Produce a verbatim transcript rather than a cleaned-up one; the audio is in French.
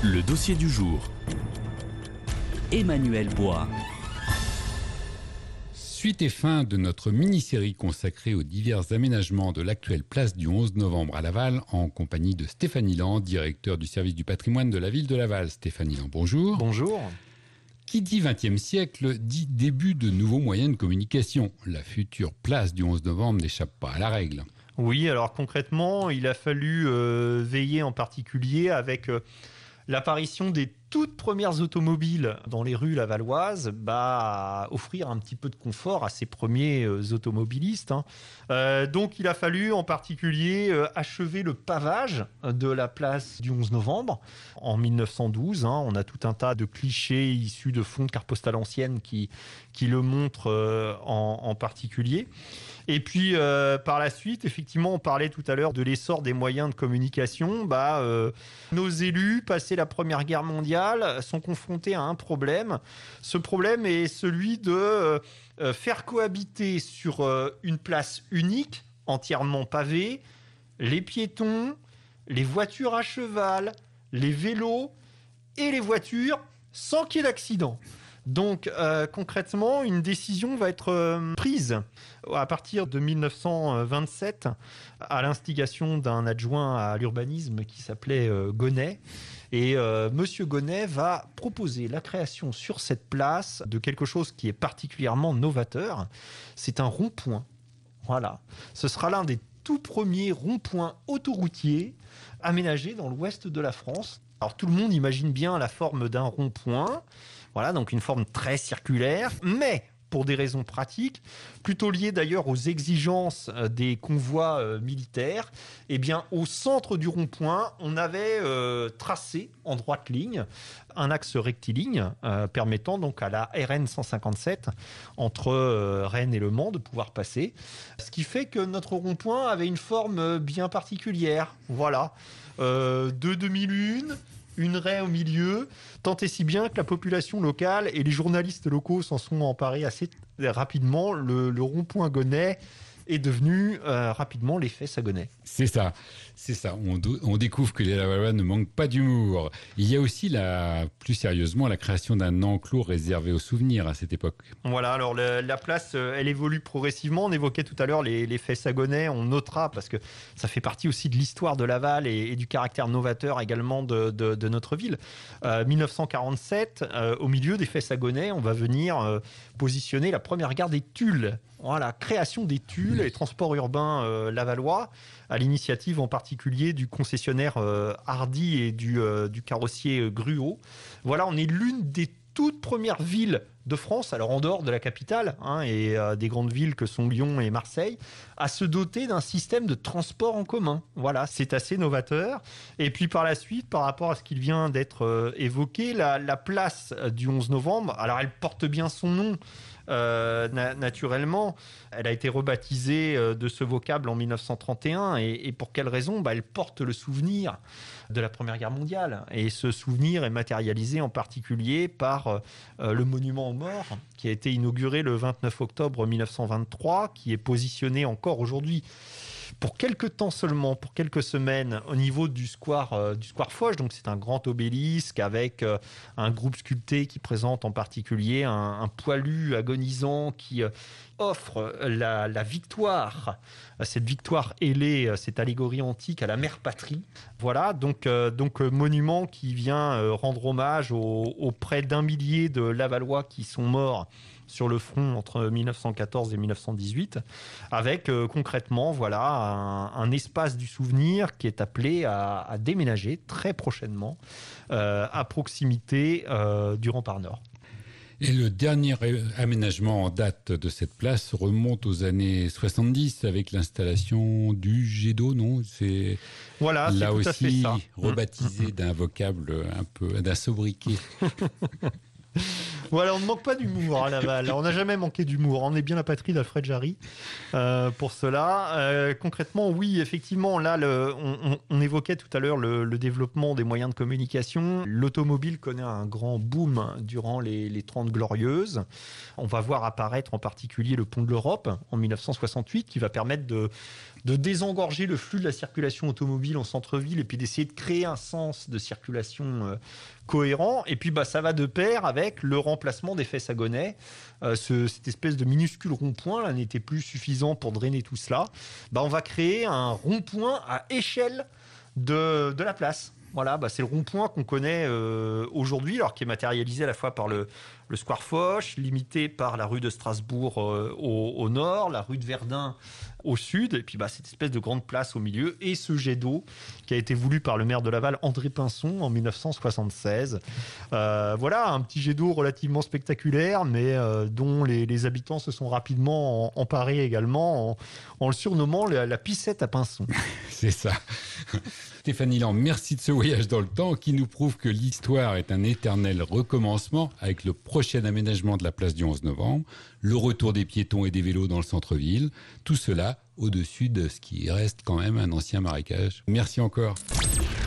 Le dossier du jour. Emmanuel Bois. Suite et fin de notre mini-série consacrée aux divers aménagements de l'actuelle place du onze novembre à Laval, en compagnie de Stéphanie Land, directeur du service du patrimoine de la ville de Laval. Stéphanie Land, bonjour. Bonjour. Qui dit vingtième siècle dit début de nouveaux moyens de communication. La future place du onze novembre n'échappe pas à la règle. Oui, alors concrètement, il a fallu euh, veiller en particulier avec euh, l'apparition des toutes premières automobiles dans les rues lavalloises, bah, à offrir un petit peu de confort à ces premiers euh, automobilistes. Hein. Euh, donc il a fallu en particulier euh, achever le pavage de la place du onze novembre en mille neuf cent douze. Hein. On a tout un tas de clichés issus de fonds de carte postale anciennes qui, qui le montrent euh, en, en particulier. Et puis euh, par la suite, effectivement, on parlait tout à l'heure de l'essor des moyens de communication. Bah, euh, nos élus, passé la Première Guerre mondiale, sont confrontés à un problème. Ce problème est celui de euh, faire cohabiter sur euh, une place unique, entièrement pavée, les piétons, les voitures à cheval, les vélos et les voitures sans qu'il y ait d'accident. Donc euh, concrètement, une décision va être euh, prise à partir de mille neuf cent vingt-sept à l'instigation d'un adjoint à l'urbanisme qui s'appelait euh, Gonnet. Et euh, Monsieur Gonnet va proposer la création sur cette place de quelque chose qui est particulièrement novateur. C'est un rond-point. Voilà. Ce sera l'un des tout premiers ronds-points autoroutiers aménagés dans l'ouest de la France. Alors tout le monde imagine bien la forme d'un rond-point. Voilà, donc une forme très circulaire, mais pour des raisons pratiques, plutôt liées d'ailleurs aux exigences des convois euh, militaires, eh bien, au centre du rond-point, on avait euh, tracé en droite ligne un axe rectiligne euh, permettant donc à la R N cent cinquante-sept entre euh, Rennes et Le Mans de pouvoir passer. Ce qui fait que notre rond-point avait une forme bien particulière. Voilà, euh, de demi-lune, une raie au milieu, tant et si bien que la population locale et les journalistes locaux s'en sont emparés assez rapidement. Le, le rond-point Gonnet est devenu euh, rapidement l'effet Sagonnet. C'est ça, c'est ça. On, do- on découvre que les Lavallois ne manquent pas d'humour. Il y a aussi, la, plus sérieusement, la création d'un enclos réservé aux souvenirs à cette époque. Voilà, alors le, la place, euh, elle évolue progressivement. On évoquait tout à l'heure les, l'effet Sagonnet. On notera, parce que ça fait partie aussi de l'histoire de Laval et, et du caractère novateur également de, de, de notre ville. Euh, mille neuf cent quarante-sept, euh, au milieu des faits Sagonnet, on va venir euh, positionner la première gare des Tuiles. Voilà, création des Tuiles et transport urbain euh, lavallois, à l'initiative en particulier du concessionnaire euh, Hardy et du, euh, du carrossier euh, Gruau. Voilà, on est l'une des toutes premières villes de France, alors en dehors de la capitale hein, et euh, des grandes villes que sont Lyon et Marseille, à se doter d'un système de transport en commun. Voilà, c'est assez novateur. Et puis par la suite, par rapport à ce qui vient d'être euh, évoqué, la, la place du onze novembre, alors elle porte bien son nom, Euh, na- naturellement, elle a été rebaptisée euh, de ce vocable en mille neuf cent trente et un. Et, et pour quelle raison ? Bah, elle porte le souvenir de la Première Guerre mondiale. Et ce souvenir est matérialisé en particulier par euh, le monument aux morts qui a été inauguré le vingt-neuf octobre mille neuf cent vingt-trois, qui est positionné encore aujourd'hui pour quelques temps seulement, pour quelques semaines, au niveau du square, euh, du square Foch. Donc c'est un grand obélisque avec euh, un groupe sculpté qui présente en particulier un, un poilu agonisant qui euh, offre la, la victoire, cette victoire ailée, cette allégorie antique à la mère patrie. Voilà, donc, euh, donc euh, monument qui vient euh, rendre hommage aux, aux près d'un millier de Lavallois qui sont morts sur le front entre mille neuf cent quatorze et mille neuf cent dix-huit, avec euh, concrètement voilà, un, un espace du souvenir qui est appelé à, à déménager très prochainement euh, à proximité euh, du rempart Nord. Et le dernier aménagement en date de cette place remonte aux années soixante-dix avec l'installation du jet d'eau, non ? C'est voilà, là c'est tout aussi à fait ça. rebaptisé d'un vocable un peu, d'un sobriquet. Voilà, on ne manque pas d'humour à Laval. On n'a jamais manqué d'humour. On est bien la patrie d'Alfred Jarry euh, pour cela. Euh, concrètement, oui, effectivement, là, le, on, on évoquait tout à l'heure le, le développement des moyens de communication. L'automobile connaît un grand boom durant les, les trente Glorieuses. On va voir apparaître en particulier le pont de l'Europe en mille neuf cent soixante-huit qui va permettre de de désengorger le flux de la circulation automobile en centre-ville et puis d'essayer de créer un sens de circulation euh, cohérent. Et puis bah, ça va de pair avec le remplacement des Fès-Sagonnet. Euh, ce, cette espèce de minuscule rond-point là n'était plus suffisant pour drainer tout cela. Bah, on va créer un rond-point à échelle de, de la place. Voilà, bah c'est le rond-point qu'on connaît euh, aujourd'hui, alors qui est matérialisé à la fois par le, le Square Foch, limité par la rue de Strasbourg euh, au, au nord, la rue de Verdun au sud, et puis bah, cette espèce de grande place au milieu, et ce jet d'eau qui a été voulu par le maire de Laval, André Pinson, en mille neuf cent soixante-seize. Euh, voilà, un petit jet d'eau relativement spectaculaire, mais euh, dont les, les habitants se sont rapidement emparés également, en, en le surnommant la, la piscette à Pinson. C'est ça. Stéphanie Land, merci de ce voyage dans le temps qui nous prouve que l'histoire est un éternel recommencement avec le prochain aménagement de la place du onze novembre, le retour des piétons et des vélos dans le centre-ville, tout cela au-dessus de ce qui reste quand même un ancien marécage. Merci encore.